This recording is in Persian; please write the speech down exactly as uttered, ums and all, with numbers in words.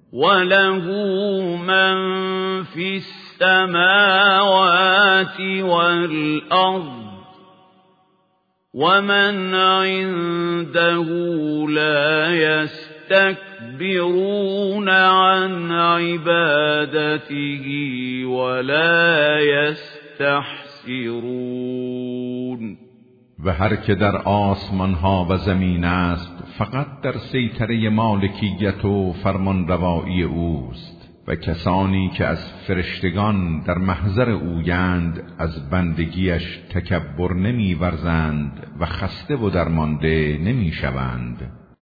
وله من في السماوات والأرض ومن عنده لا يستكبرون عن عبادته ولا يستحسرون. و هر که در آسمان ها و زمین است فقط در سیطره مالکیت و فرمانروایی اوست، و کسانی که از فرشتگان در محضر اویند از بندگیش تکبر نمی ورزند و خسته و درمانده نمی شوند.